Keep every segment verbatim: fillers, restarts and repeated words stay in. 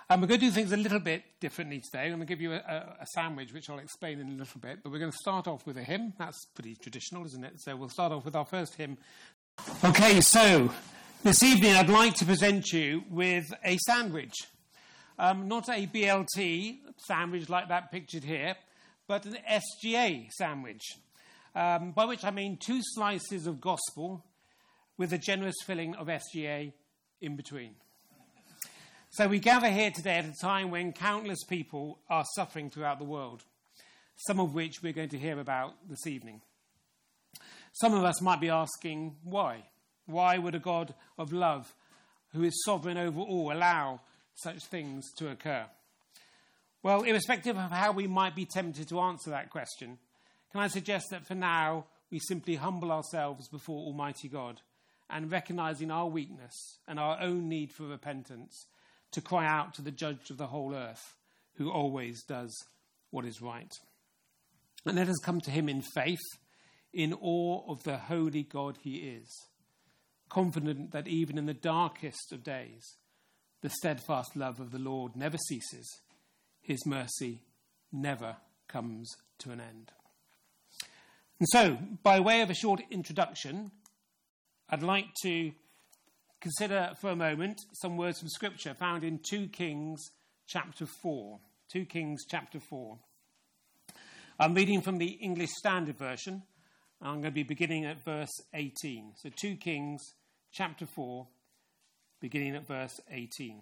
Um, we're going to do things a little bit differently today. I'm going to give you a, a, a sandwich, which I'll explain in a little bit. But we're going to start off with a hymn. That's pretty traditional, isn't it? So we'll start off with our first hymn. Okay, so this evening I'd like to present you with a sandwich. Um, not a B L T sandwich like that pictured here, but an S G A sandwich. Um, by which I mean two slices of gospel with a generous filling of S G A in between. So we gather here today at a time when countless people are suffering throughout the world, some of which we're going to hear about this evening. Some of us might be asking, why? Why would a God of love, who is sovereign over all, allow such things to occur? Well, irrespective of how we might be tempted to answer that question, can I suggest that for now we simply humble ourselves before Almighty God and recognizing our weakness and our own need for repentance, to cry out to the judge of the whole earth, who always does what is right. And let us come to him in faith, in awe of the holy God he is, confident that even in the darkest of days, the steadfast love of the Lord never ceases. His mercy never comes to an end. And so, by way of a short introduction, I'd like to consider for a moment some words from Scripture found in Second Kings chapter four. Second Kings chapter four. I'm reading from the English Standard Version. I'm going to be beginning at verse eighteen. So Second Kings chapter four, beginning at verse eighteen.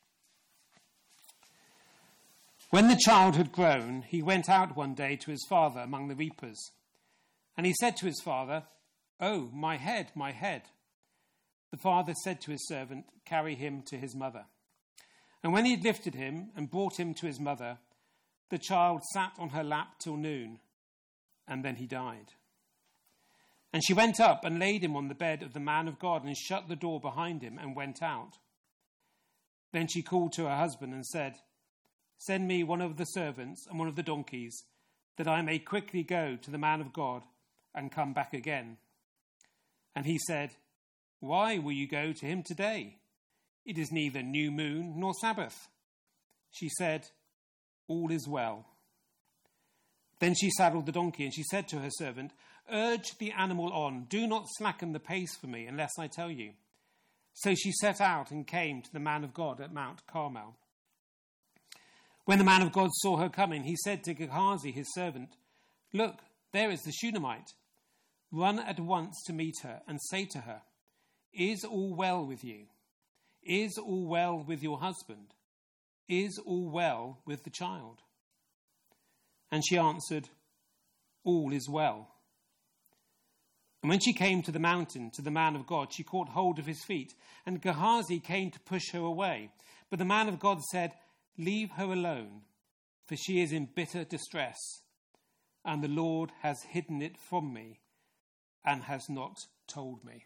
When the child had grown, he went out one day to his father among the reapers. And he said to his father, "Oh, my head, my head." The father said to his servant, "Carry him to his mother." And when he had lifted him and brought him to his mother, the child sat on her lap till noon, and then he died. And she went up and laid him on the bed of the man of God and shut the door behind him and went out. Then she called to her husband and said, "Send me one of the servants and one of the donkeys, that I may quickly go to the man of God and come back again." And he said, "Why will you go to him today? It is neither new moon nor Sabbath." She said, "All is well." Then she saddled the donkey, and she said to her servant, "Urge the animal on. Do not slacken the pace for me, unless I tell you." So she set out and came to the man of God at Mount Carmel. When the man of God saw her coming, he said to Gehazi, his servant, "Look, there is the Shunammite. Run at once to meet her and say to her, 'Is all well with you? Is all well with your husband? Is all well with the child?' And she answered, 'All is well.' And when she came to the mountain, to the man of God, she caught hold of his feet, and Gehazi came to push her away. But the man of God said, 'Leave her alone, for she is in bitter distress, and the Lord has hidden it from me and has not told me.'"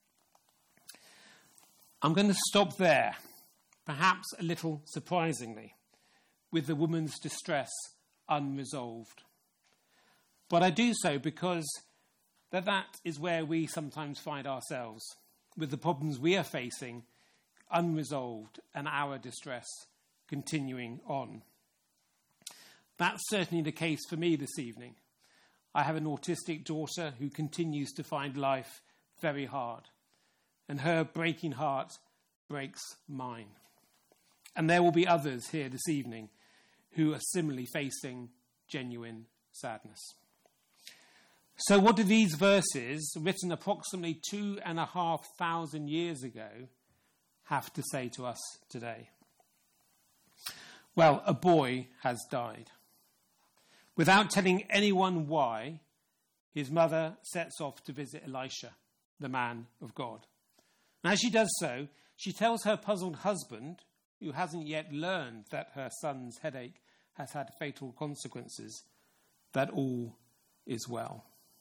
I'm going to stop there, perhaps a little surprisingly, with the woman's distress unresolved. But I do so because that, that is where we sometimes find ourselves, with the problems we are facing unresolved and our distress continuing on. That's certainly the case for me this evening. I have an autistic daughter who continues to find life very hard, and her breaking heart breaks mine. And there will be others here this evening who are similarly facing genuine sadness. So what do these verses, written approximately two and a half thousand years ago, have to say to us today? Well, a boy has died. Without telling anyone why, his mother sets off to visit Elisha, the man of God. And as she does so, she tells her puzzled husband, who hasn't yet learned that her son's headache has had fatal consequences, that all is well.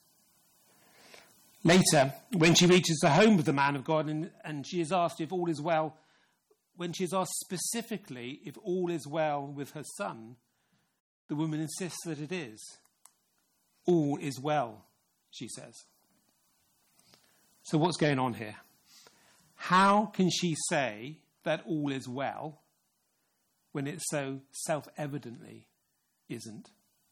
Later, when she reaches the home of the man of God and, and she is asked if all is well, when she is asked specifically if all is well with her son, the woman insists that it is. All is well, she says. So what's going on here? How can she say that all is well when it so self-evidently isn't?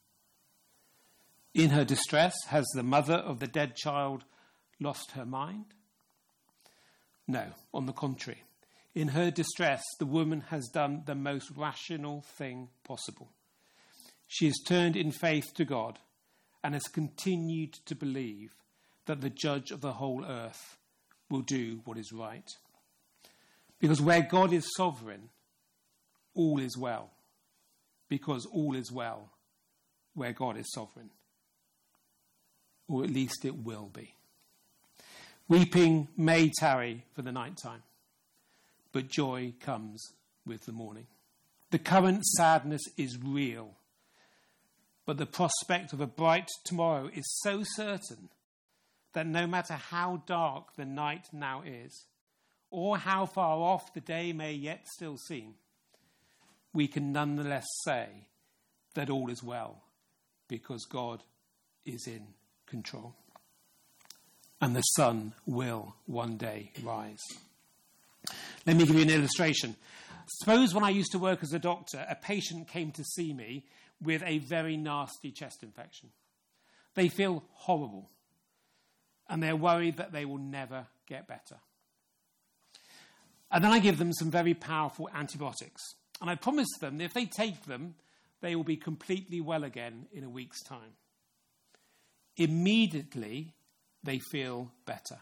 In her distress, has the mother of the dead child lost her mind? No, on the contrary. In her distress, the woman has done the most rational thing possible. She has turned in faith to God and has continued to believe that the judge of the whole earth will do what is right. Because where God is sovereign, all is well. Because all is well where God is sovereign. Or at least it will be. Weeping may tarry for the night time, but joy comes with the morning. The current sadness is real, but the prospect of a bright tomorrow is so certain that no matter how dark the night now is, or how far off the day may yet still seem, we can nonetheless say that all is well, because God is in control. And the sun will one day rise. Let me give you an illustration. Suppose when I used to work as a doctor, a patient came to see me with a very nasty chest infection. They feel horrible, and they're worried that they will never get better. And then I give them some very powerful antibiotics. And I promise them that if they take them, they will be completely well again in a week's time. Immediately, they feel better,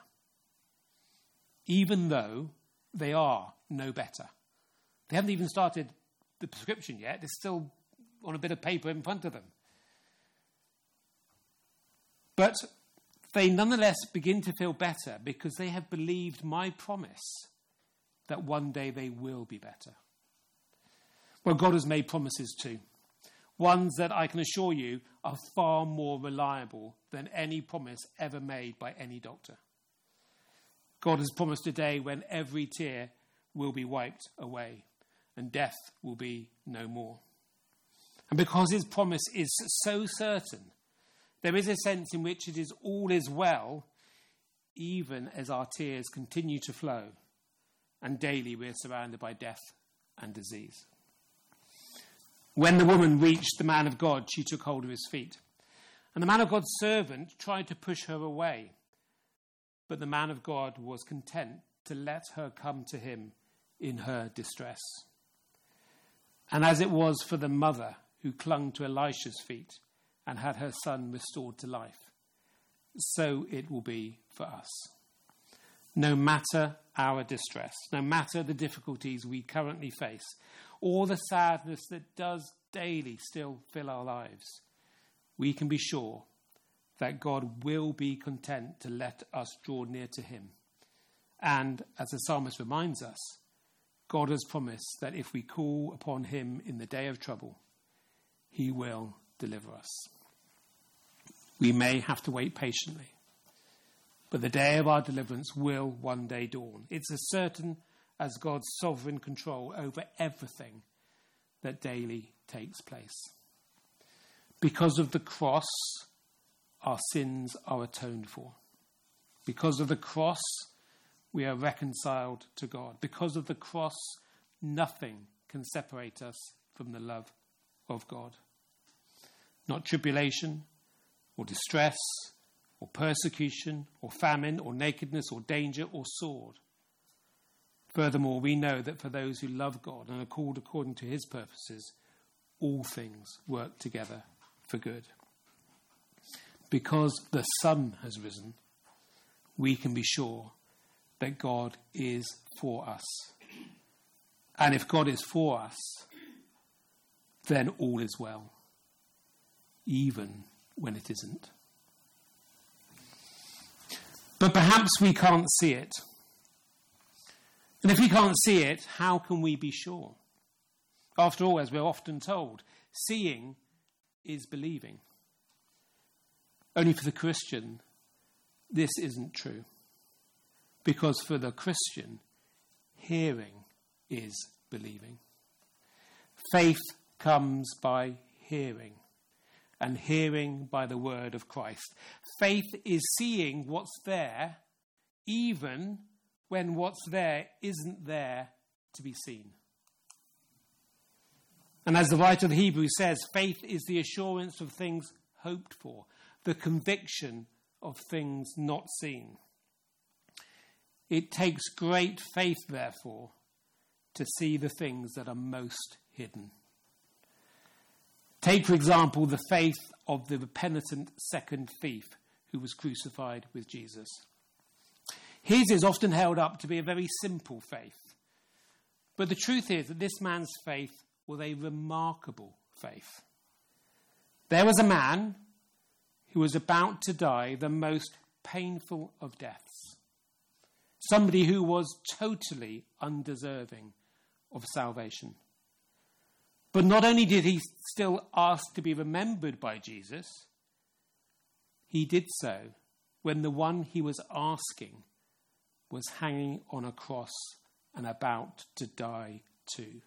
even though they are no better. They haven't even started the prescription yet. They're still on a bit of paper in front of them. But they nonetheless begin to feel better because they have believed my promise that one day they will be better. Well, God has made promises too. Ones that I can assure you are far more reliable than any promise ever made by any doctor. God has promised a day when every tear will be wiped away and death will be no more. And because his promise is so certain, there is a sense in which it is all is well, even as our tears continue to flow and daily we are surrounded by death and disease. When the woman reached the man of God, she took hold of his feet. And the man of God's servant tried to push her away. But the man of God was content to let her come to him in her distress. And as it was for the mother who clung to Elisha's feet and had her son restored to life, so it will be for us. No matter our distress, no matter the difficulties we currently face, or the sadness that does daily still fill our lives, we can be sure that God will be content to let us draw near to him. And, as the psalmist reminds us, God has promised that if we call upon him in the day of trouble, he will deliver us. We may have to wait patiently, but the day of our deliverance will one day dawn. It's as certain as God's sovereign control over everything that daily takes place. Because of the cross, our sins are atoned for. Because of the cross, we are reconciled to God. Because of the cross, nothing can separate us from the love of God. Not tribulation, or distress, or persecution, or famine, or nakedness, or danger, or sword. Furthermore, we know that for those who love God and are called according to his purposes, all things work together for good. Because the sun has risen, we can be sure that God is for us. And if God is for us, then all is well, even when it isn't. But perhaps we can't see it. And if we can't see it, how can we be sure? After all, as we're often told, seeing is believing. Only for the Christian, this isn't true. Because for the Christian, hearing is believing. Faith comes by hearing, and hearing by the word of Christ. Faith is seeing what's there, even when what's there isn't there to be seen. And as the writer of Hebrews says, faith is the assurance of things hoped for, the conviction of things not seen. It takes great faith, therefore, to see the things that are most hidden. Take, for example, the faith of the penitent second thief who was crucified with Jesus. His is often held up to be a very simple faith. But the truth is that this man's faith was a remarkable faith. There was a man who was about to die the most painful of deaths. Somebody who was totally undeserving of salvation. But not only did he still ask to be remembered by Jesus, he did so when the one he was asking was hanging on a cross and about to die too.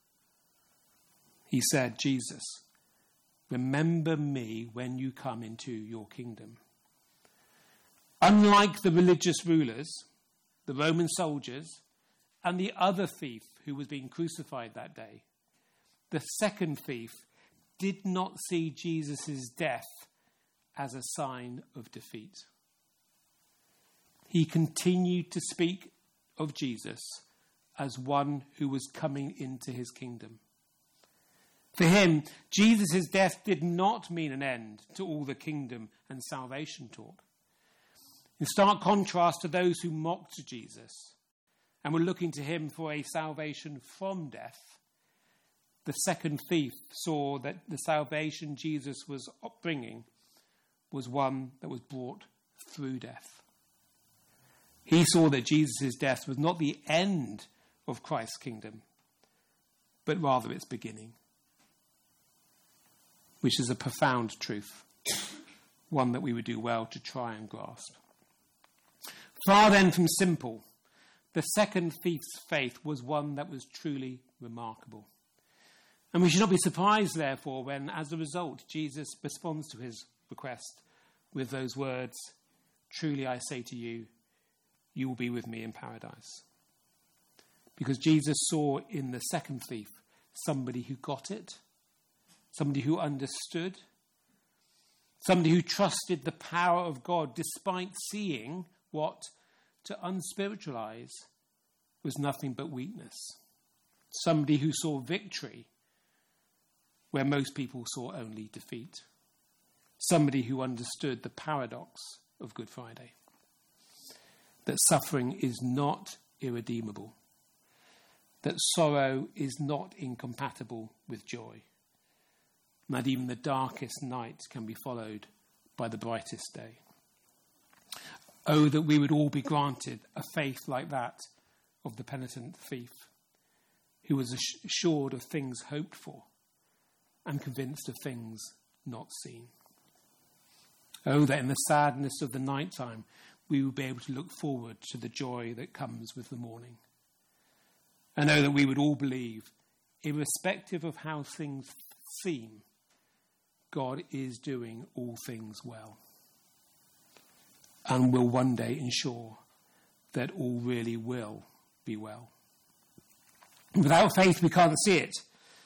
He said, Jesus, remember me when you come into your kingdom. Unlike the religious rulers, the Roman soldiers, and the other thief who was being crucified that day, the second thief did not see Jesus' death as a sign of defeat. He continued to speak of Jesus as one who was coming into his kingdom. For him, Jesus' death did not mean an end to all the kingdom and salvation talk. In stark contrast to those who mocked Jesus and were looking to him for a salvation from death, the second thief saw that the salvation Jesus was bringing was one that was brought through death. He saw that Jesus' death was not the end of Christ's kingdom, but rather its beginning, which is a profound truth, one that we would do well to try and grasp. Far then from simple, the second thief's faith was one that was truly remarkable. And we should not be surprised, therefore, when, as a result, Jesus responds to his request with those words, truly I say to you, you will be with me in paradise. Because Jesus saw in the second thief somebody who got it, somebody who understood, somebody who trusted the power of God despite seeing what, to unspiritualize, was nothing but weakness. Somebody who saw victory where most people saw only defeat. Somebody who understood the paradox of Good Friday. That suffering is not irredeemable. That sorrow is not incompatible with joy. And that even the darkest night can be followed by the brightest day. Oh, that we would all be granted a faith like that of the penitent thief, who was assured of things hoped for and convinced of things not seen. Oh, that in the sadness of the night time, we would be able to look forward to the joy that comes with the morning. And oh, that we would all believe, irrespective of how things seem, God is doing all things well, and will one day ensure that all really will be well. Without faith, we can't see it.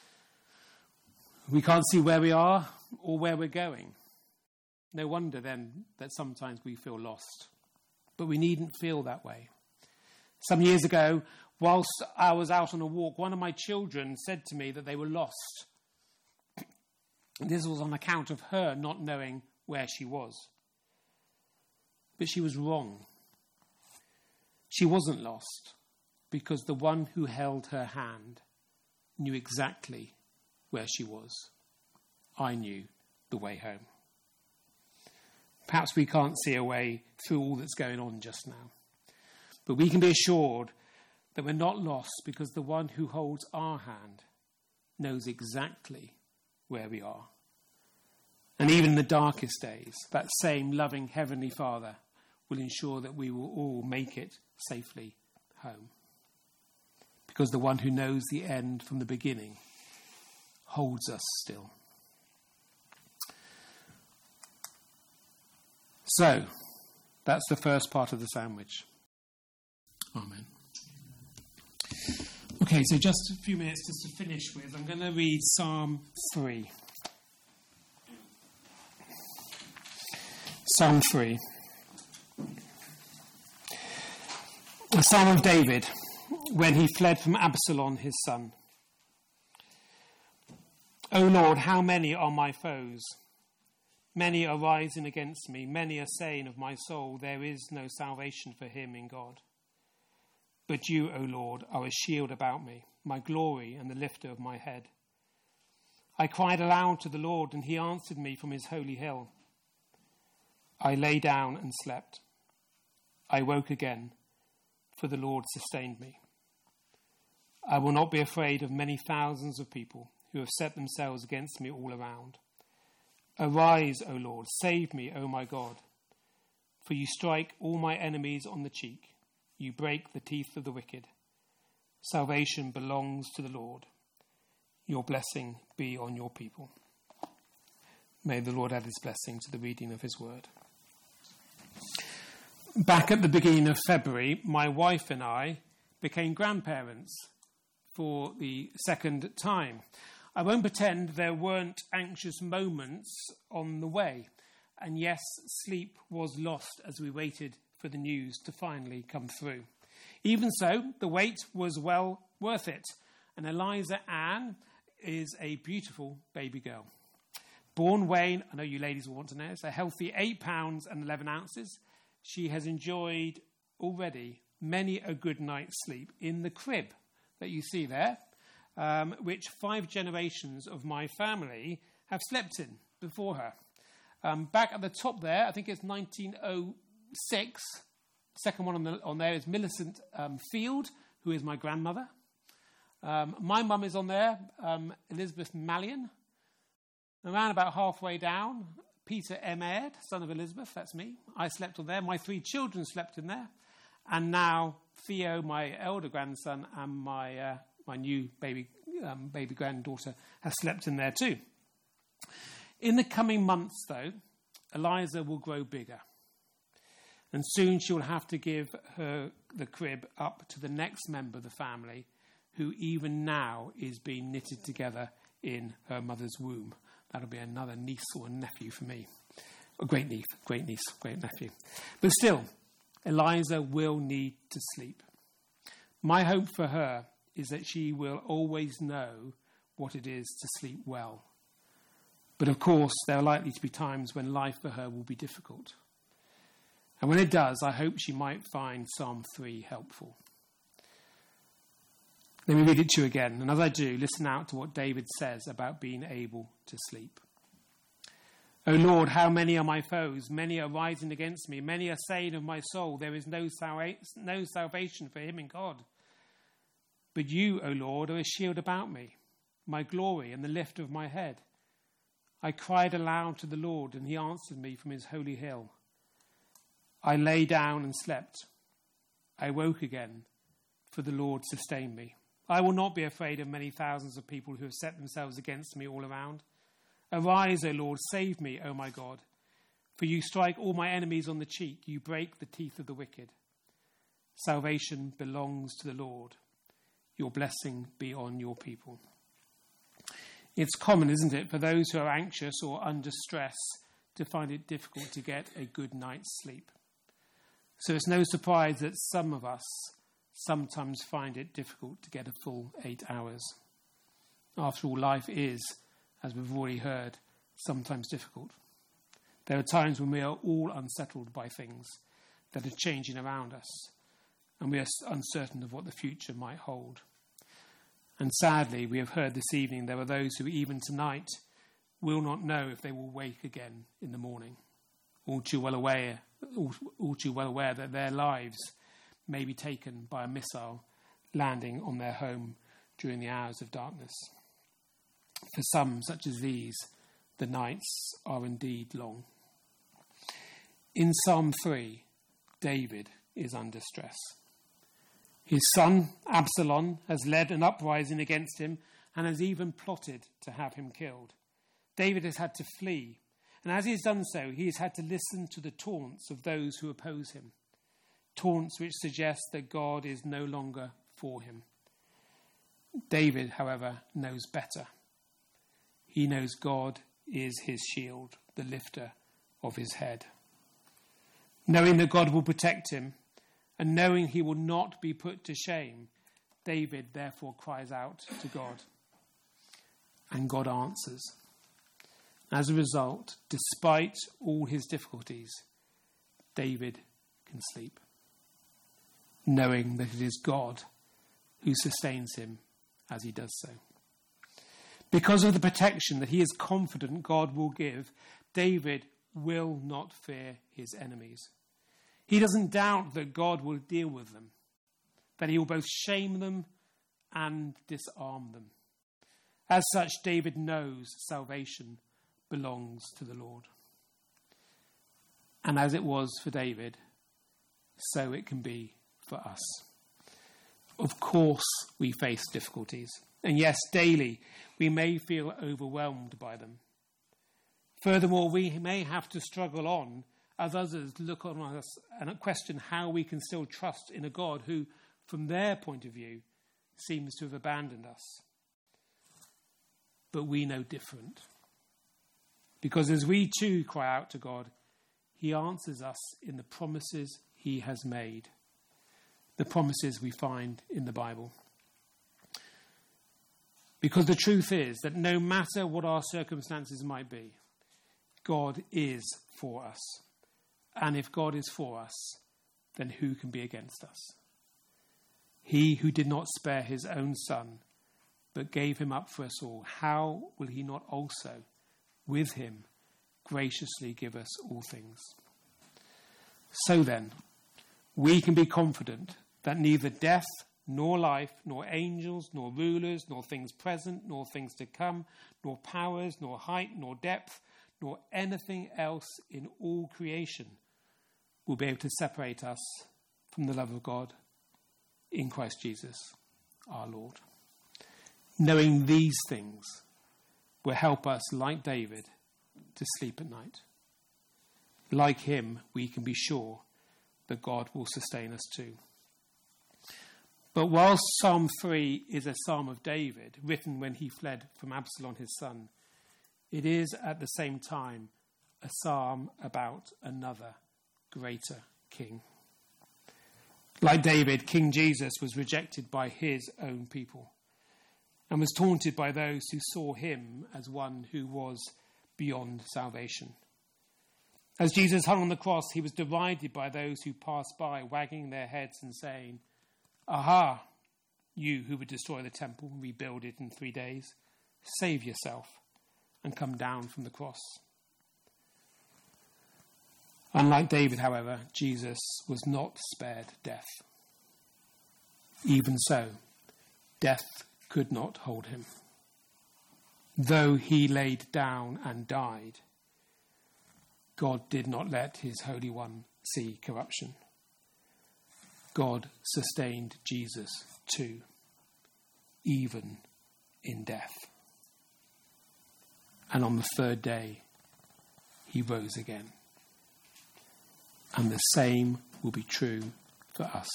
We can't see where we are or where we're going. No wonder then that sometimes we feel lost. But we needn't feel that way. Some years ago, whilst I was out on a walk, one of my children said to me that they were lost. This was on account of her not knowing where she was. But she was wrong. She wasn't lost because the one who held her hand knew exactly where she was. I knew the way home. Perhaps we can't see a way through all that's going on just now. But we can be assured that we're not lost because the one who holds our hand knows exactly where we are. And even in the darkest days, that same loving Heavenly Father will ensure that we will all make it safely home. Because the one who knows the end from the beginning holds us still. So, that's the first part of the sandwich. Amen. Okay, so just a few minutes just to finish with. I'm going to read Psalm three. Psalm three. The Psalm of David, when he fled from Absalom, his son. O Lord, how many are my foes? Many are rising against me. Many are saying of my soul, there is no salvation for him in God. But you, O Lord, are a shield about me, my glory and the lifter of my head. I cried aloud to the Lord, and he answered me from his holy hill. I lay down and slept. I woke again, for the Lord sustained me. I will not be afraid of many thousands of people who have set themselves against me all around. Arise, O Lord, save me, O my God. For you strike all my enemies on the cheek. You break the teeth of the wicked. Salvation belongs to the Lord. Your blessing be on your people. May the Lord add his blessing to the reading of his word. Back at the beginning of February, my wife and I became grandparents for the second time. I won't pretend there weren't anxious moments on the way. And yes, sleep was lost as we waited for the news to finally come through. Even so, the wait was well worth it. And Eliza Ann is a beautiful baby girl. Born weighing, I know you ladies will want to know, it's a healthy eight pounds and eleven ounces. She has enjoyed already many a good night's sleep in the crib that you see there, um, which five generations of my family have slept in before her. Um, back at the top there, I think it's nineteen oh six. Second one on, the, on there is Millicent um, Field, who is my grandmother. Um, my mum is on there, um, Elizabeth Mallion. Around about halfway down, Peter M. Aird, son of Elizabeth, that's me. I slept on there. My three children slept in there. And now Theo, my elder grandson, and my uh, my new baby um, baby granddaughter have slept in there too. In the coming months, though, Eliza will grow bigger. And soon she will have to give her the crib up to the next member of the family, who even now is being knitted together in her mother's womb. That'll be another niece or nephew for me. A great niece, great niece, great nephew. But still, Eliza will need to sleep. My hope for her is that she will always know what it is to sleep well. But of course, there are likely to be times when life for her will be difficult. And when it does, I hope she might find Psalm three helpful. Let me read it to you again. And as I do, listen out to what David says about being able to sleep. O Lord, how many are my foes? Many are rising against me. Many are saying of my soul, there is no, sal- no salvation for him in God. But you, O Lord, are a shield about me, my glory and the lift of my head. I cried aloud to the Lord, and he answered me from his holy hill. I lay down and slept. I woke again, for the Lord sustained me. I will not be afraid of many thousands of people who have set themselves against me all around. Arise, O Lord, save me, O my God. For you strike all my enemies on the cheek. You break the teeth of the wicked. Salvation belongs to the Lord. Your blessing be on your people. It's common, isn't it, for those who are anxious or under stress to find it difficult to get a good night's sleep. So it's no surprise that some of us sometimes find it difficult to get a full eight hours. After all, life is, as we've already heard, sometimes difficult. There are times when we are all unsettled by things that are changing around us, and we are uncertain of what the future might hold. And sadly, we have heard this evening there are those who even tonight will not know if they will wake again in the morning, all too well aware, all, all too well aware that their lives may be taken by a missile landing on their home during the hours of darkness. For some, such as these, the nights are indeed long. In Psalm three, David is under stress. His son, Absalom, has led an uprising against him and has even plotted to have him killed. David has had to flee, and as he has done so, he has had to listen to the taunts of those who oppose him, taunts which suggest that God is no longer for him. David, however, knows better. He knows God is his shield, the lifter of his head. Knowing that God will protect him and knowing he will not be put to shame, David therefore cries out to God. And God answers. As a result, despite all his difficulties, David can sleep, knowing that it is God who sustains him as he does so. Because of the protection that he is confident God will give, David will not fear his enemies. He doesn't doubt that God will deal with them, that he will both shame them and disarm them. As such, David knows salvation belongs to the Lord. And as it was for David, so it can be for us. Of course, we face difficulties. And yes, daily, we may feel overwhelmed by them. Furthermore, we may have to struggle on as others look on us and question how we can still trust in a God who, from their point of view, seems to have abandoned us. But we know different. Because as we too cry out to God, he answers us in the promises he has made. The promises we find in the Bible. Because the truth is that no matter what our circumstances might be, God is for us. And if God is for us, then who can be against us? He who did not spare his own son, but gave him up for us all, how will he not also, with him, graciously give us all things? So then, we can be confident that neither death, nor life, nor angels, nor rulers, nor things present, nor things to come, nor powers, nor height, nor depth, nor anything else in all creation will be able to separate us from the love of God in Christ Jesus, our Lord. Knowing these things will help us, like David, to sleep at night. Like him, we can be sure that God will sustain us too. But while Psalm three is a psalm of David, written when he fled from Absalom his son, it is at the same time a psalm about another greater king. Like David, King Jesus was rejected by his own people and was taunted by those who saw him as one who was beyond salvation. As Jesus hung on the cross, he was derided by those who passed by, wagging their heads and saying, "Aha, you who would destroy the temple and rebuild it in three days, save yourself and come down from the cross." Unlike David, however, Jesus was not spared death. Even so, death could not hold him. Though he laid down and died, God did not let his Holy One see corruption. God sustained Jesus too, even in death. And on the third day, he rose again. And the same will be true for us.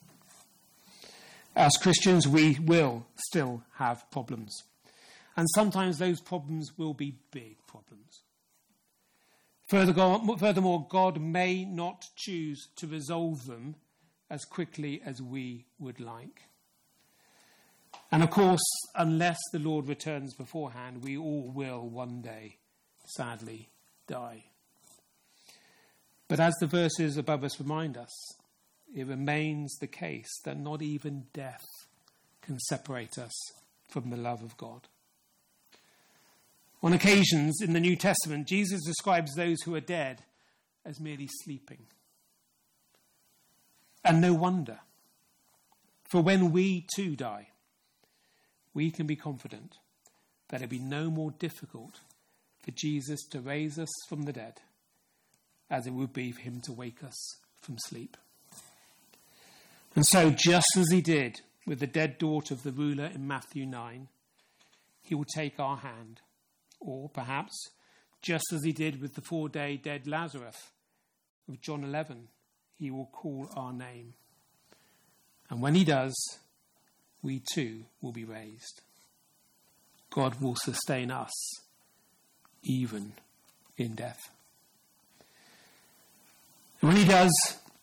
As Christians, we will still have problems. And sometimes those problems will be big problems. Furthermore, God may not choose to resolve them as quickly as we would like. And of course, unless the Lord returns beforehand, we all will one day, sadly, die. But as the verses above us remind us, it remains the case that not even death can separate us from the love of God. On occasions in the New Testament, Jesus describes those who are dead as merely sleeping. And no wonder, for when we too die, we can be confident that it will be no more difficult for Jesus to raise us from the dead as it would be for him to wake us from sleep. And so, just as he did with the dead daughter of the ruler in Matthew nine, he will take our hand. Or perhaps, just as he did with the four-day dead Lazarus of John eleven, he will call our name. And when he does, we too will be raised. God will sustain us even in death. And when he does,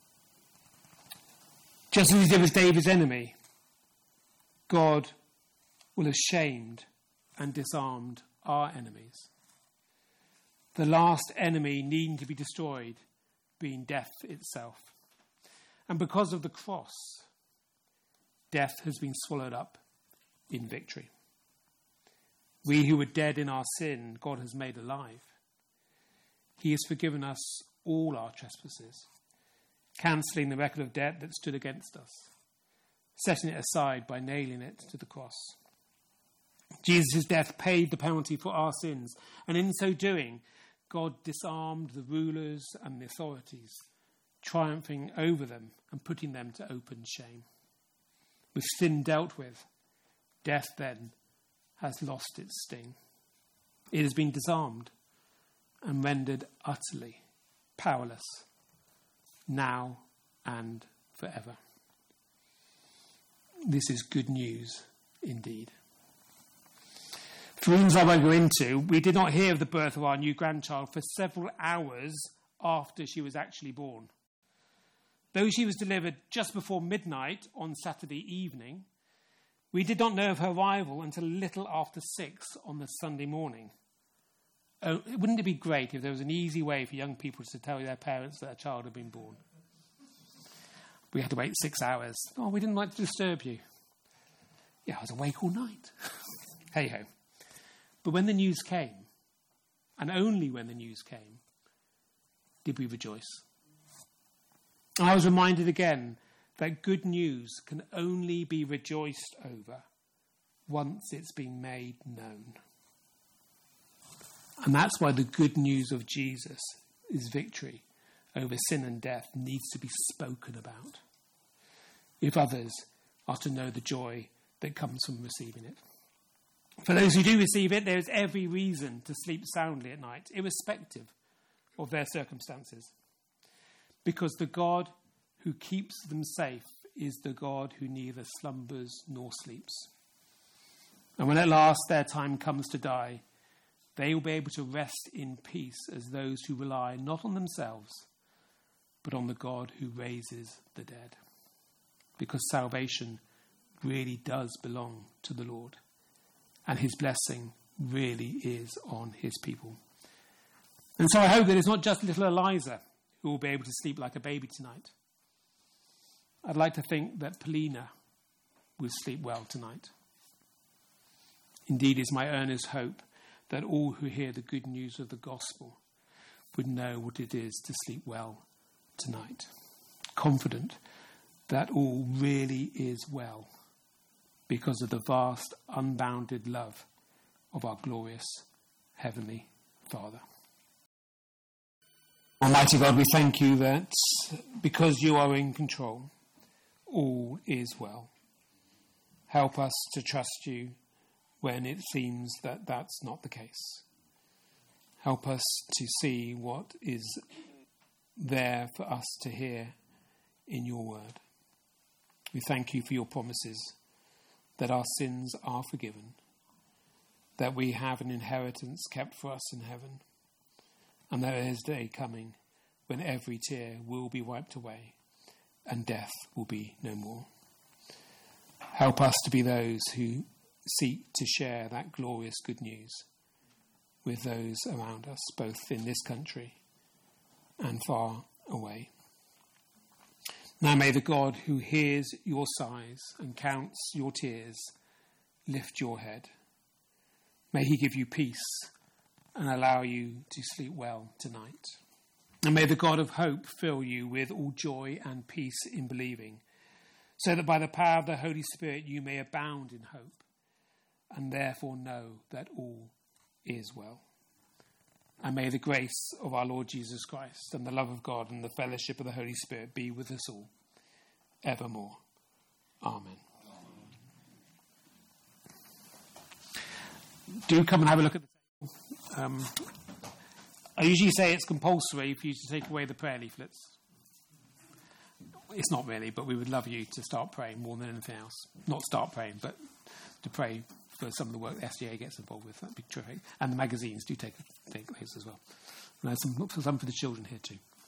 just as he did with David's enemy, God will have shamed and disarmed our enemies. The last enemy needing to be destroyed being death itself. And because of the cross, death has been swallowed up in victory. We who were dead in our sin, God has made alive. He has forgiven us all our trespasses, cancelling the record of debt that stood against us, setting it aside by nailing it to the cross. Jesus' death paid the penalty for our sins, and in so doing, God disarmed the rulers and the authorities, triumphing over them and putting them to open shame. With sin dealt with, death then has lost its sting. It has been disarmed and rendered utterly powerless, now and forever. This is good news indeed. For reasons I won't go into, we did not hear of the birth of our new grandchild for several hours after she was actually born. Though she was delivered just before midnight on Saturday evening, we did not know of her arrival until a little after six on the Sunday morning. Oh, wouldn't it be great if there was an easy way for young people to tell their parents that a child had been born? We had to wait six hours. Oh, we didn't like to disturb you. Yeah, I was awake all night. Hey-ho. But when the news came, and only when the news came, did we rejoice. I was reminded again that good news can only be rejoiced over once it's been made known. And that's why the good news of Jesus, his victory over sin and death, needs to be spoken about, if others are to know the joy that comes from receiving it. For those who do receive it, there is every reason to sleep soundly at night, irrespective of their circumstances. Because the God who keeps them safe is the God who neither slumbers nor sleeps. And when at last their time comes to die, they will be able to rest in peace as those who rely not on themselves, but on the God who raises the dead. Because salvation really does belong to the Lord, and his blessing really is on his people. And so I hope that it's not just little Eliza who will be able to sleep like a baby tonight. I'd like to think that Polina will sleep well tonight. Indeed, it's my earnest hope that all who hear the good news of the gospel would know what it is to sleep well tonight, confident that all really is well because of the vast, unbounded love of our glorious Heavenly Father. Almighty God, we thank you that because you are in control, all is well. Help us to trust you when it seems that that's not the case. Help us to see what is there for us to hear in your word. We thank you for your promises that our sins are forgiven, that we have an inheritance kept for us in heaven, and there is a day coming when every tear will be wiped away and death will be no more. Help us to be those who seek to share that glorious good news with those around us, both in this country and far away. Now may the God who hears your sighs and counts your tears lift your head. May he give you peace and allow you to sleep well tonight. And may the God of hope fill you with all joy and peace in believing, so that by the power of the Holy Spirit you may abound in hope, and therefore know that all is well. And may the grace of our Lord Jesus Christ and the love of God and the fellowship of the Holy Spirit be with us all, evermore. Amen. Do come and have a look at the table. Um, I usually say it's compulsory for you to take away the prayer leaflets. it's not really, but we would love you to start praying more than anything else. Not start praying, but to pray for some of the work the S G A gets involved with. That'd be terrific. And the magazines do take, take place as well. And there's some, some for the children here too.